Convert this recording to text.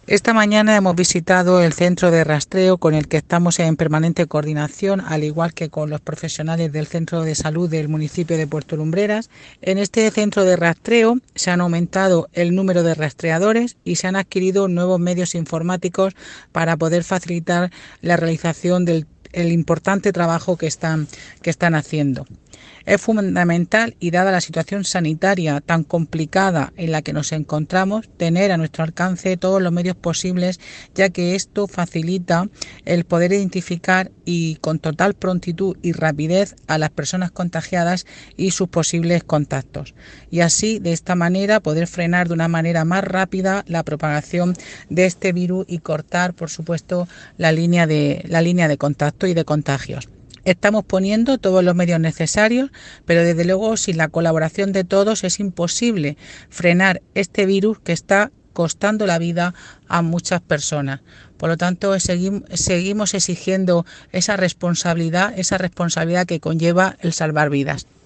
Esta mañana hemos visitado el centro de rastreo con el que estamos en permanente coordinación, al igual que con los profesionales del centro de salud del municipio de Puerto Lumbreras. En este centro de rastreo se han aumentado el número de rastreadores y se han adquirido nuevos medios informáticos para poder facilitar la realización del importante trabajo que están haciendo. Es fundamental, y dada la situación sanitaria tan complicada en la que nos encontramos, tener a nuestro alcance todos los medios posibles, ya que esto facilita el poder identificar y con total prontitud y rapidez a las personas contagiadas y sus posibles contactos, y así de esta manera poder frenar de una manera más rápida la propagación de este virus y cortar, por supuesto, la línea de contacto y de contagios. Estamos poniendo todos los medios necesarios, pero desde luego sin la colaboración de todos es imposible frenar este virus que está costando la vida a muchas personas. Por lo tanto, seguimos exigiendo esa responsabilidad que conlleva el salvar vidas.